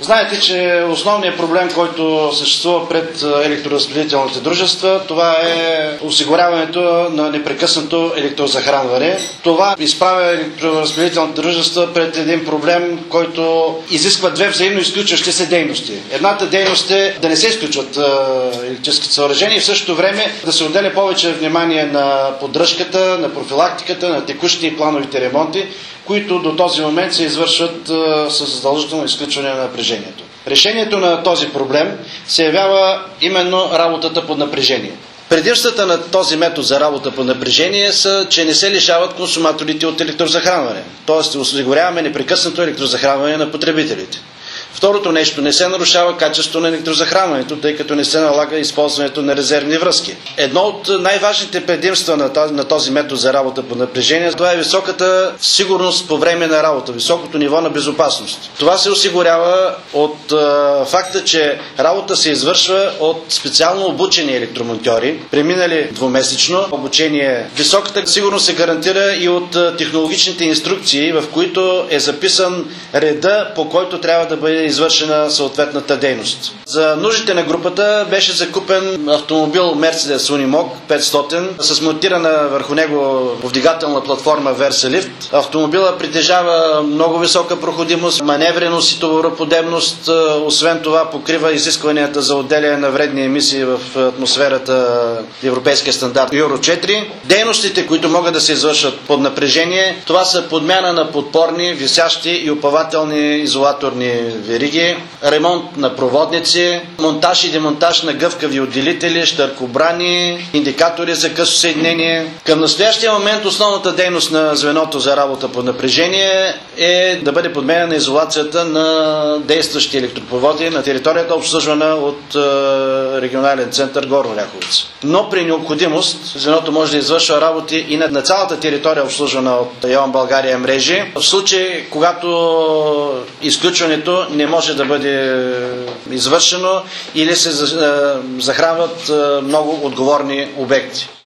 Знаете, че основният проблем, който съществува пред електроразпределителните дружества, това е осигуряването на непрекъснато електрозахранване. Това изправя електроразпределителните дружества пред един проблем, който изисква две взаимно изключващи се дейности. Едната дейност е да не се изключват електрическите съоръжения и в същото време да се отделя повече внимание на поддръжката, на профилактиката, на текущите и плановите ремонти, които до този момент се извършват с задължително изключване на напрежението. Решението на този проблем се явява именно работата под напрежение. Предимствата на този метод за работа по напрежение са, че не се лишават консуматорите от електрозахранване, т.е. осигуряваме непрекъснато електрозахранване на потребителите. Второто нещо, не се нарушава качеството на електрозахранването, тъй като не се налага използването на резервни връзки. Едно от най-важните предимства на този метод за работа по напрежение, това е високата сигурност по време на работа, високото ниво на безопасност. Това се осигурява от факта, че работа се извършва от специално обучени електромонтьори, преминали двумесечно обучение. Високата сигурност се гарантира и от технологичните инструкции, в които е записан реда, по който трябва да бъде извършена съответната дейност. За нуждите на групата беше закупен автомобил Mercedes Unimog 500 с монтирана върху него повдигателна платформа Versalift. Автомобила притежава много висока проходимост, маневреност и товароподемност. Освен това покрива изискванията за отделяне на вредни емисии в атмосферата европейския стандарт Euro 4. Дейностите, които могат да се извършат под напрежение, това са подмяна на подпорни, висящи и опъвателни изолаторни вериги, ремонт на проводници, монтаж и демонтаж на гъвкави отделители, щъркобрани, индикатори за късо съединение. Към настоящия момент основната дейност на звеното за работа по напрежение е да бъде подменена изолацията на действащи електропроводи на територията, обслужвана от регионален център Горна Оряховица. Но при необходимост звеното може да извършва работи и на цялата територия, обслужвана от ЕОН България мрежи, в случай когато изключването не може да бъде извършено или се захранват много отговорни обекти.